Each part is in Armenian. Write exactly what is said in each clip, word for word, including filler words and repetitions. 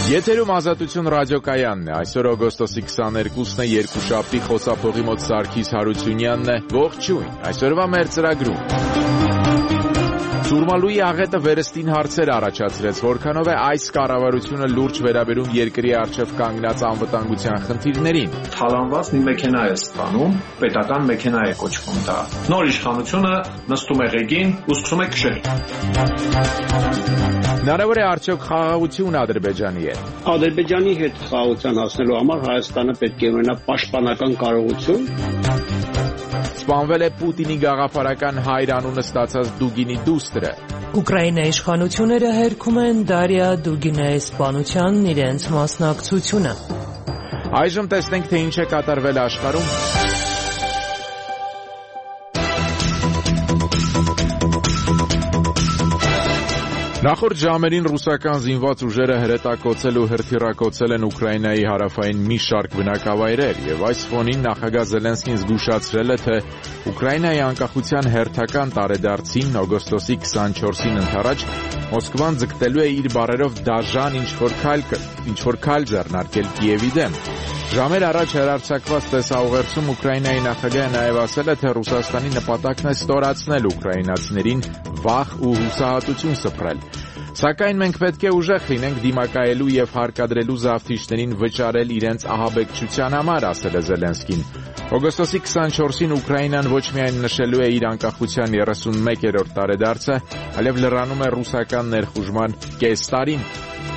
Եթերում Ազատություն ռադիոկայանն է, այսօր օգոստոսի քսաներկուսն է, երկուշաբթի, խոսափողի մոտ Սարգիս Հարությունյանն է, ողջույն, այսօրվա մեր ծրագրում։ Սուրմալուի աղետը վերստին հարցեր առաջացրեց, որքանով է այս կառավարությունը լուրջ վերաբերում երկրի առջև կանգնած անվտանգության խնդիրներին։ Թալանված մի մեքենա է ստանում, պետական մեքենա է կոչվում դա։ Նոր իշխանությունը նստում է ղեկին ու սկսում է քշել։ Հնարավոր է արդյոք խաղաղություն Ադրբեջանի հետ։ Ադրբեջանի հետ խաղաղության հասնելու համար Հայաստանը պետք է ունենա պաշտպանական կարողություն։ Սպանվել է Պուտինի գաղափարական հայր անունը ստացած Դուգինի դուստրը։ Ուկրաինայի իշխանությունները հերքում են Դարիա Դուգինայի սպանությանն իրենց մասնակցությունը։ Այժմ տեսնենք, թե ինչ է կատարվել աշխարհում։ Նախորդ ժամերին ռուսական զինված ուժերը հրետակոծել ու հրթիռակոծել են Ուկրաինայի հարավային մի շարք բնակավայրեր, եւ այս ֆոնին նախագահ Զելենսկին զգուշացրել է, թե Ուկրաինայի անկախության հերթական տարեդարձին օգոստոսի քսանչորսին ընդառաջ Մոսկվան ձգտելու է իր բառերով դաժան ինչ-որ քայլ ինչ-որ քայլ ձեռնարկել Կիևի դեմ։ Ժամեր առաջ հեռարձակված տեսաուղերձում Ուկրաինայի նախագահը նաև ասել է, թե Ռուսաստանի նպատակն է ստորացնել ուկրաինացիներին վախ ու հուսահատություն սփռել։ Սակայն մենք պետք է ուժեղ լինենք դիմակայելու եւ հարկադրելու զավթիչներին վճարել իրենց ահաբեկչության համար, ասել է Զելենսկին։ Օգոստոսի քսանչորսին Ուկրաինան ոչ միայն նշելու է իր անկախության երեսունմեկերորդ տարեդարձը, այլև լրանում է ռուսական ներխուժման կես տարին։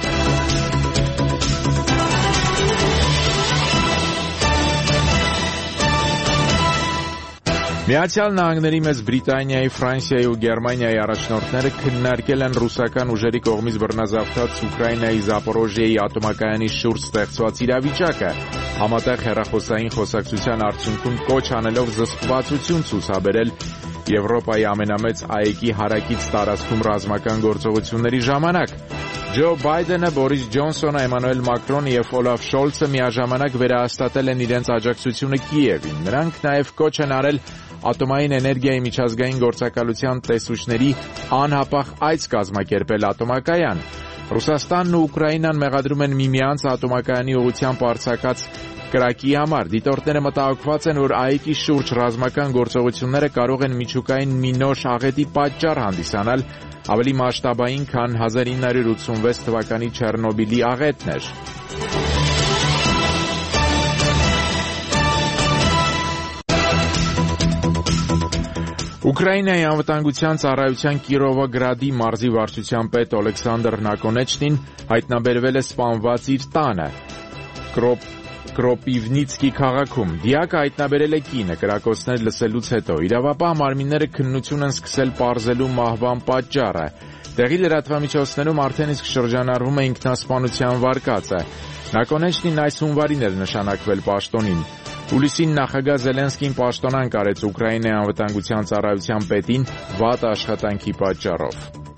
Միացյալ Նահանգների մեջ Բրիտանիայի, Ֆրանսիայի ու Գերմանիայի առաջնորդները քննարկել են ռուսական ուժերի կողմից բռնազավթած Ուկրաինայի Զապորոժիեի ատոմակայանի շուրջ ստեղծված իրավիճակը, համատեղ հեռախոսային խոսակցության արդյունքում կոչ անելով զսպվածություն ցուցաբերել Եվրոպայի ամենամեծ այգի հարակից տարածքում ռազմական գործողությունների ժամանակ։ Ջո Բայդենը, Բորիս Ջոնսոնը, Էմանուել Մակրոնը եւ Օլաֆ Շոլցը միաժամանակ վերահաստատել են իրենց աջակցությունը Կիևին։ Նրանք նաեւ կոչ են արել ատոմային էներգիայի միջազգային գործակալության տեսուչների անհապաղ այց կազմակերպել ատոմակայան։ Ռուսաստանն ու Ուկրաինան մեղադրում են միմյանց ատոմակայանի ուղղությամբ արձակած կրակի համար։ Դիտորդները մտահոգված են, որ ԱԻԿ-ի շուրջ ռազմական գործողությունները կարող են միջուկային մի նոր աղետի պատճառ հանդիսանալ, ավելի մասշտաբային, քան հազար ինը հարյուր ութսունվեց թվականի Չեռնոբիլի աղետն էր։ Ուկրաինայի անվտանգության ծառայության Կիրովոգրադի մարզի վարչության պետ Օլեքսանդր Նակոնեչնին հայտնաբերվել է սպանված իր տանը Կրոպիվնիցկի քաղաքում։ Դիակը հայտնաբերել է կինը կրակոցներ լսելուց հետո։ Իրավապահ մարմինները քննություն են սկսել պարզելու մահվան պատճառը։ Տեղի լրատվամիջոցներում արդեն իսկ շրջանառվում է ինքնասպանության վարկածը։ Նակոնեչնին այս հունվարին էր նշանակվել պաշտոնին։ Հուլիսին նախագահ Զելենսկին պաշտոնանկ արեց Ուկրաինայի անվտանգության ծառայության պետին վատ աշխատանքի պատճառով։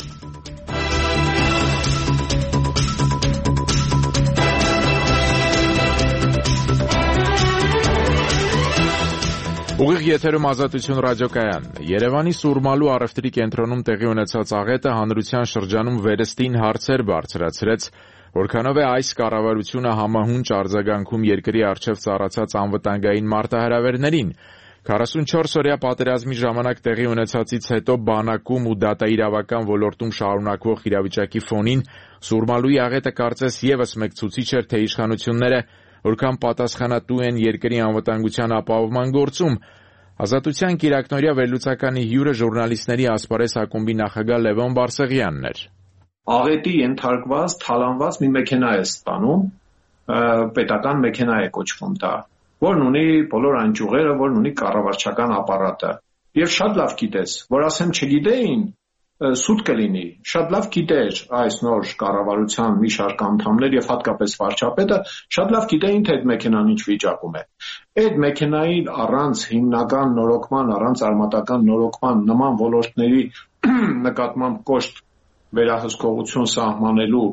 Ուղիղ եթերում Ազատություն ռադիոկայանն է։ Երևանի Սուրմալու առևտրի կենտրոնում տեղի ունեցած աղետը հանրության շրջանում վերստին հարցեր բարձրացրեց, որքանով է այս կառավարությունը համահունչ արձագանքում երկրի առջև ծառացած անվտանգային մարտահրավերներին։ քառասունչորս-օրյա պատերազմի ժամանակ տեղի ունեցածից հետո բանակում ու դատաիրավական ոլորտում շարունակվող իրավիճակի ֆոնին Սուրմալուի աղետը կարծես եւս մեկ ցուցիչ էր, թե իշխանությունները որքան պատասխանատու են երկրի անվտանգության ապահովման գործում։ Ազատության կիրակնօրյա վերլուծականի հյուրը ժուրնալիստների ասպարեզ ակումբի նախագահ Լևոն Բարսեղյանն էր։ Աղետի ենթարկված, թալանված մի մեքենա է ստանում, պետական մեքենա է կոչվում դա, որն ունի բոլոր այն ճյուղերը, որն ունի կառավարչական ապարատը։ Եվ շատ լավ գիտես, որ ասեմ չգիտեին, սուտ կլինի, շատ լավ գիտեր այս նոր կառավարության մի շարք անդամներ եւ հատկապես վարչապետը, շատ լավ գիտեին, թե այդ մեքենան ինչ վիճակում է։ Այդ մեքենային առանց հիմնական նորոգման, առանց արմատական նորոգման նման ոլորտների նկատմամբ կոշտ վերահսկողություն սահմանելու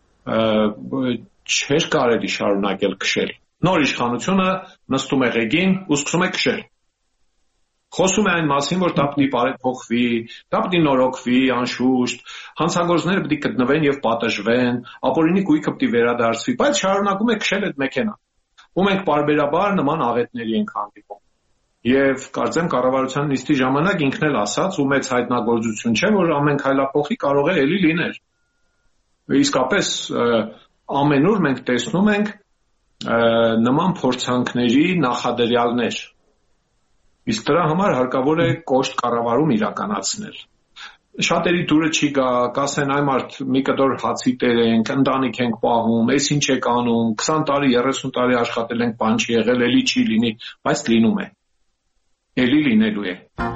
չէր կարելի շարունակել քշել։ Նոր իշխանությունը նստում է ղեկին ու սկսում է քշել։ Խոսում է այն մասին, որ դա պիտի բարեփոխվի, դա պիտի նորոգվի, անշուշտ, հանցագործները պիտի գտնվեն եւ պատժվեն, ապօրինի գույքը պիտի վերադարձվի, բայց շարունակում է քշել այդ մեքենան։ Ու մենք բարբերաբար նման աղետների ենք հանդիպում։ Եվ կարծեմ կառավարության նիստի ժամանակ ինքն էլ ասաց ու մեծ հայտնագործություն չէ, որ ամեն քայլափոխի կարող է էլի լինել։ Իսկապես ամենուր մենք տեսնում ենք նման փորձանքների նախադրյալներ։ Իսկ դրա համար հարկավոր է կոշտ կառավարում իրականացնել։ Շատերի դուրը չի գա, կասեն այ մարդ մի կտոր հացի տեր ենք, ընտանիք ենք պահում, էս ինչ եք անում, քսան տարի, երեսուն տարի աշխատել ենք, բան չի եղել, էլի չի լինի, բայց լինում է։ Էլի լինելու է։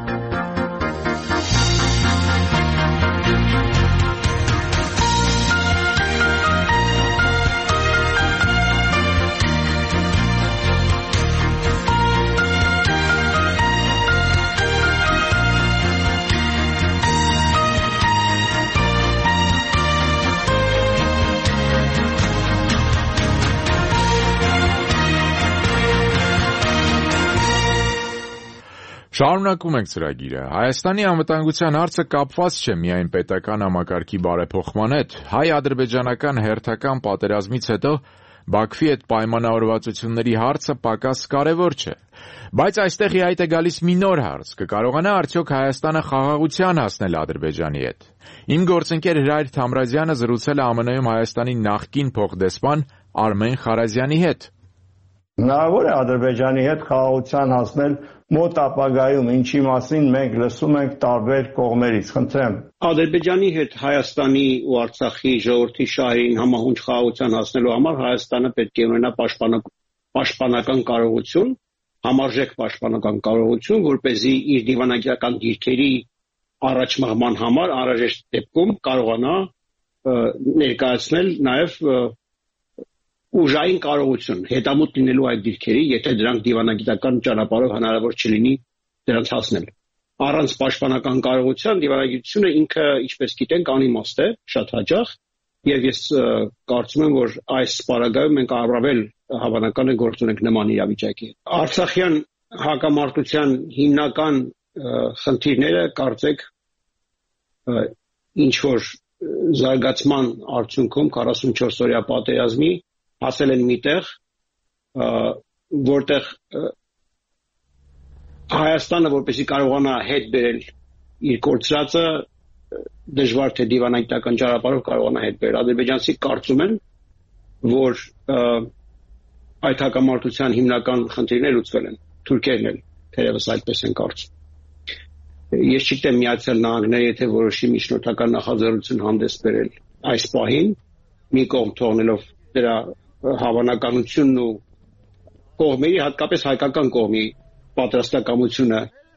Շարունակում ենք ծրագիրը։ Հայաստանի անվտանգության հարցը կապված չէ միայն պետական համակարգի բարեփոխման հետ։ Հայ-ադրբեջանական հերթական պատերազմից հետո Բաքվի հետ պայմանավորվածությունների հարցը պակաս կարևոր չէ։ Բայց այստեղ ի հայտ է գալիս մի նոր հարց. կկարողանա արդյոք Հայաստանը խաղաղության հասնել Ադրբեջանի հետ։ Իմ գործընկեր Հրայր Թամրազյանը զրուցել է ԱՄՆ-ում Հայաստանի նախկին փոխդեսպան Արմեն Խարազյանի հետ։ Հնարավոր է Ադրբեջանի հետ խաղաղության հասնել մոտ ապագայում, ինչի մասին մենք լսում ենք տարբեր կողմերից, խնդրեմ։ Ադրբեջանի հետ Հայաստանի ու Արցախի ժողովրդի շահերին համահունչ խաղաղության հասնելու համար Հայաստանը պետք է ունենա պաշտպանական կարողություն, համարժեք պաշտպանական կարողություն, որպեսզի իր դիվանագիտական դիրքերի առաջ մղման համար անհրաժեշտ դեպքում կարողանա ներկայացնել նաև ուժային կարողություն հետամուտ լինելու այդ դիրքերի, եթե դրանք դիվանագիտական ճանապարհով հնարավոր չլինի դրանց հասնել։ Առանց պաշտպանական կարողության դիվանագիտությունը ինքը, ինչպես գիտենք, անիմաստ է, շատ հաճախ, եւ ես կարծում եմ, որ այս պարագայում մենք առավել հավանական է գործ ունենք նման իրավիճակի։ Արցախյան հակամարտության հիմնական խնդիրները կարծեք ինչ որ զարգացման արդյունքում քառասունչորս օրյա պատերազմի հասել են միտեղ, որտեղ Հայաստանը որպեսզի կարողանա հետ բերել իր կորցրածը, դժվար թե դիվանագիտական ճանապարհով կարողանա հետ բերել։ Ադրբեջանցի կարծում են, որ այդ հակամարտության հիմնական խնդիրները լուծվել են, թուրքերն էլ թերևս այդպես են կարծում։ Ես չգիտեմ Միացյալ Նահանգները, եթե որոշի միջնորդական նախաձեռնություն հանդես բերել այս պահին, մի կողմ թողնելով դրա հավանականությունն ու կողմերի, հատկապես հայկական կողմի պատրաստակամությունը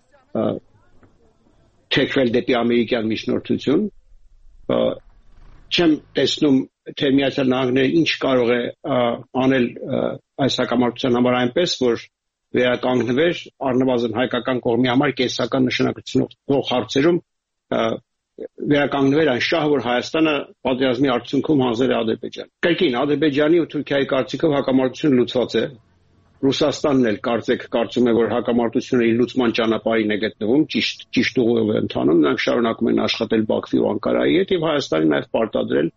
թեքվել դեպի ամերիկյան միջնորդություն, չեմ տեսնում, թե Միացյալ Նահանգները ինչ կարող է անել այս հակամարտության համար այնպես, որ վերականգնվեր առնվազն հայկական կողմի համար կենսական նշանակությունով հարցերում վերականգնվեր այն շահը, որ Հայաստանը պատերազմի արդյունքում հանձնել է Ադրբեջան։ Կրկին Ադրբեջանի ու Թուրքիայի կարծիքով հակամարտությունը լուծված է։ Ռուսաստանն էլ կարծեք կարծում է, որ հակամարտությունը իր լուծման ճանապարհին է գտնվում, ճիշտ ճիշտ ուղով է ընթանում, նրանք շարունակում են աշխատել Բաքվի ու Անկարայի հետ եւ Հայաստանի նաեւ պարտադրել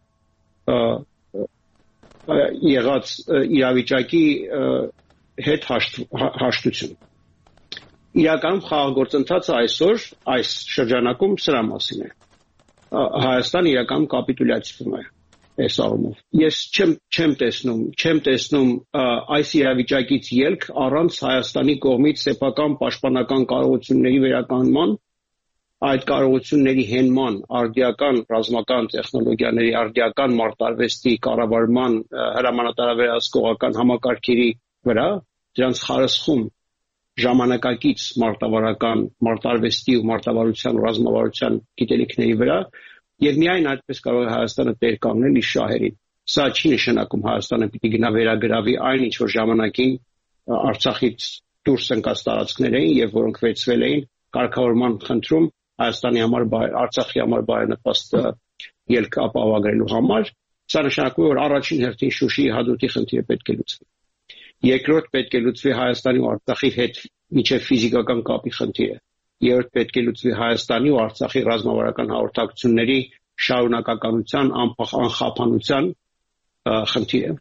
եղած իրավիճակի հետ հաշտություն։ Իրականում խաղաղ գործընթացը այսօր այս շրջանակում սրա մասին է։ Հայաստանը իրականում կապիտուլյացվում է այս առումով։ Ես չեմ չեմ տեսնում, չեմ տեսնում այս իրավիճակից ելք առանց Հայաստանի կողմից սեփական պաշտպանական կարողությունների վերականգնման, այդ կարողությունների հենման, արդիական ռազմական տեխնոլոգիաների, արդիական մարտարվեստի կառավարման հրամանատարավերահսկողական համակարգերի վրա, դրանց խարսխում ժամանակակից մարտավարական մարտարվեստի ու մարտավարության ու ռազմավարության գիտելիքների վրա եւ միայն այդպես կարող է Հայաստանը տեր կանգնել իր շահերին։ Սա չի նշանակում Հայաստանը պիտի գնա վերագրավի այն, ինչ որ ժամանակին Արցախից դուրս ընկած տարածքներ էին եւ որոնք վերցվել էին կարգավորման խնդրում Հայաստանի համար, Արցախի համար բարենպաստ ելք ապահովագրելու համար։ Սա նշանակում է, որ առաջին հերթին Շուշիի հադուտի խնդիրը պետք է լուծվի։ Երկրորդ պետք է լուծվի Հայաստանի ու Արցախի հետ միջև ֆիզիկական կապի խնդիրը։ երբ պետք է լուծվի Հայաստանի ու Արցախի ռազմավարական հաղորդակցությունների շարունակականության անխափանության խնդիրը։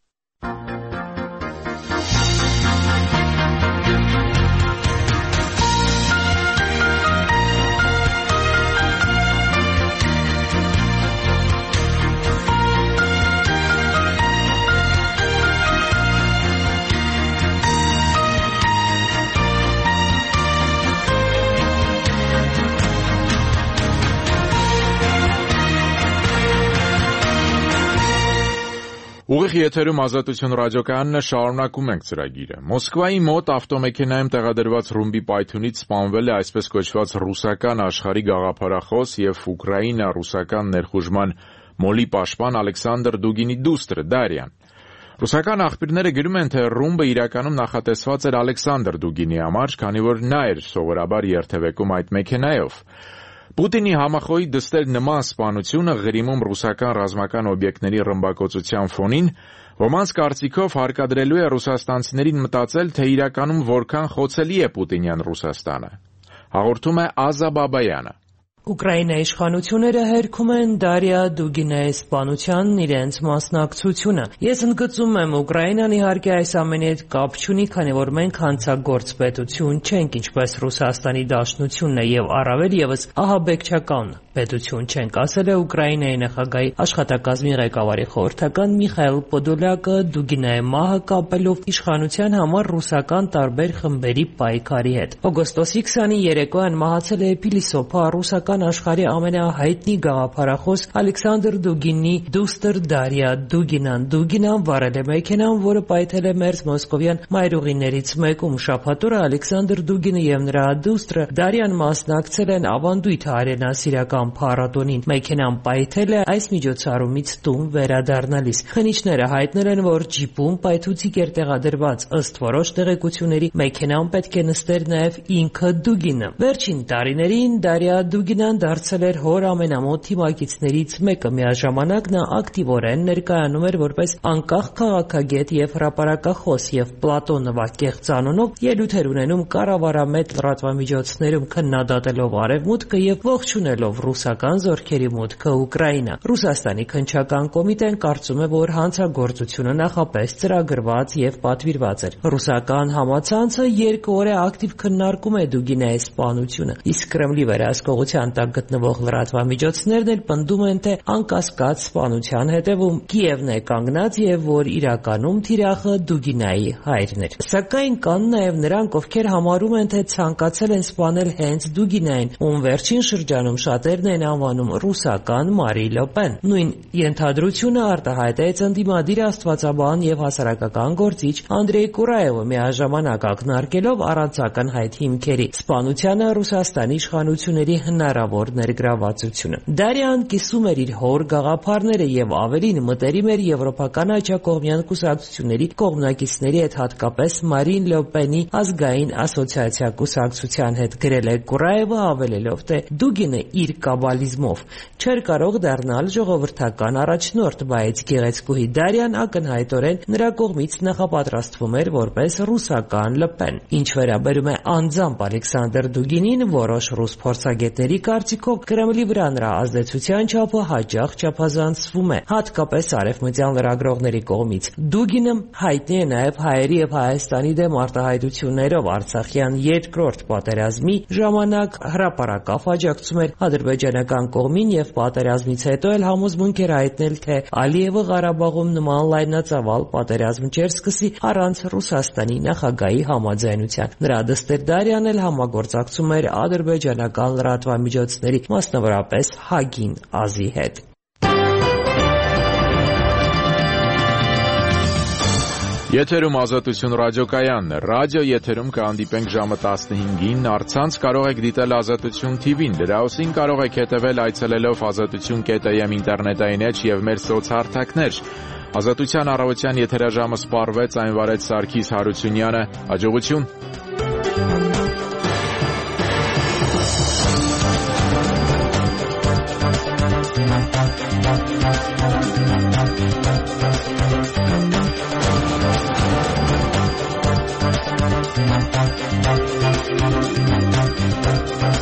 Ուղիղ եթերում Ազատություն ռադիոկայանն է, շարունակում ենք ծրագիրը։ Մոսկվայի մոտ ավտոմեքենայում տեղադրված ռումբի պայթյունից սպանվել է այսպես կոչված ռուսական աշխարհի գաղափարախոս եւ Ուկրաինա-ռուսական ներխուժման մոլի պաշտպան Ալեքսանդր Դուգինի դուստրը Դարյան։ Ռուսական աղբյուրները գրում են, թե ռումբը իրականում նախատեսված էր Ալեքսանդր Դուգինի համար, քանի որ նա էր սովորաբար երթևեկում այդ մեքենայով։ Պուտինի համախոհի դստեր նման սպանությունը Ղրիմում ռուսական ռազմական օբյեկտների ռմբակոծության ֆոնին ոմանց կարծիքով հարկադրելու է ռուսաստանցիներին մտածել, թե իրականում որքան խոցելի է պուտինյան Ռուսաստանը։ Հաղորդում է Ազա Բաբայանը։ Ուկրաինայի իշխանությունները հերքում են Դարիա Դուգինեի սպանությանն իրենց մասնակցությունը։ Ես ընդգծում եմ, Ուկրաինան իհարկե այս ամենի հետ կապ չունի, քանի որ մենք հանցագործ պետություն չենք, ինչպես Ռուսաստանի Դաշնությունն է, եւ առավել եւս ահաբեկչական պետություն չենք, ասել է Ուկրաինայի նախագահի աշխատակազմի ղեկավարի խորհրդական Միխայել Պոդոլյակը Դուգինեի մահը կապելով իշխանության համար ռուսական տարբեր խմբերի պայքարի հետ։ Օգոստոսի քսանի երեկոյան մահացել է փիլիսոփա ռուսական աշխարհի ամենահայտնի գաղափարախոս Ալեքսանդր Դուգինի դուստր Դարիա Դուգինան։ Դուգինան վարել է մեքենան, որը պայթել է մերձ մոսկովյան մայրուղիներից մեկում։ Շաբաթօրը Ալեքսանդր Դուգինը եւ նրա դուստրը Դարիան մասնակցել են Ավանդույթ արենասիրական փառատոնին։ Մեքենան պայթել է այս միջոցառումից տուն վերադառնալիս։ Խնիչները հայտնել են, որ ջիպում պայթուցիկ էր տեղադրված։ Ըստ որոշ տեղեկությունների մեքենան պետք է նստեր նաեւ ինքը Դուգինը։ Վերջին տարիներին Դարիա Դուգինան դարձել էր հոր ամենամոտ թիմակիցներից մեկը։ Միաժամանակ նա ակտիվորեն ներկայանում էր որպես անկախ քաղաքագետ եւ հրապարակախոս եւ Պլատո նվագեղծ անունով ելույթեր ունենում կառավարամետ լրատվամիջոցներում, քննադատելով Արևմուտքը եւ ողջունելով ռուսական զորքերի մուտքը Ուկրաինա։ Ռուսաստանի քննչական կոմիտեն կարծում է, որ հանցագործությունը նախապես ծրագրված եւ պատվիրված էր։ Ռուսական համացանցը երկու օր է ակտիվ քննարկում է Դուգինեի սպանությունը, իսկ Կրեմլի վերահսկողության տակ գտնվող լրատվամիջոցներն էլ պնդում են, թե անկասկած սպանության հետևում Կիևն է կանգնած եւ որ իրականում թիրախը Դուգինայի հայրն էր։ Սակայն կան նաեւ նրանք, ովքեր համարում են, թե ցանկացել են սպանել հենց Դուգինային, ում վերջին շրջանում շատերն են անվանում ռուսական Մարի Լոպեն։ Նույն ենթադրությունը արտահայտեց ընդդիմադիր աստվածաբան եւ հասարակական գործիչ Անդրեյ Կուրայևը, միաժամանակ ակնարկելով առանց ակնհայտ հիմքերի սպանությանը Ռուսաստանի իշխանությունների հնարավոր ներգրավվածությունը։ Դարիան կիսում էր իր հոր գաղափարները եւ ավելին մտերիմ էր եվրոպական աջակողմյան կուսակցությունների կողմնակիցների հետ, հատկապես Մարին Լոպենի ազգային ասոցիացիա կուսակցության հետ, գրել է Կուրայևը, հավելելով, թե Դուգինը իր կաբալիզմով չէր կարող դառնալ ժողովրդական առաջնորդ, բայց գեղեցկուհի Դարիան ակնհայտորեն նրա կողմից նախապատրաստվում էր որպես ռուսական Լոպեն։ Ինչ վերաբերում է անձամբ Ալեքսանդր Դուգինին, որոշ ռուս փորձագետների կարծիքով Կրեմլի վրա նրա ազդեցության չափը հաճախ չափազանցվում է, հատկապես արևմտյան լրագրողների կողմից։ Դուգինը հայտնի է նաև հայերի եւ Հայաստանի դեմ արտահայտություններով։ Արցախյան երկրորդ պատերազմի ժամանակ հրապարակավ աջակցում էր ադրբեջանական կողմին եւ պատերազմից հետո էլ համոզմունք էր հայտնել, թե Ալիևը Ղարաբաղում նման լայնածավալ պատերազմ չէր սկսի առանց Ռուսաստանի նախագահի համաձայնության։ Նրա դստեր Դարիան էլ համագործակցում էր ադրբեջանական լրատվամիջոցների, մասնավորապես Հագին Ազի հետ։ Եթերում Ազատություն ռադիոկայանն է։ Ռադիո եթերում կհանդիպենք ժամը տասնհինգին, առցանց կարող եք դիտել Ազատություն թի վին, դրաոսին կարող եք հետևել այցելելով ազատություն կետ am ինտերնետային էջ եւ մեր սոցհարթակներ։ Ազատության առավոտյան եթերաժամը սպառվեց, այն վարեց Սարգիս Հարությունյանը։ Հաջողություն։ We'll be right back.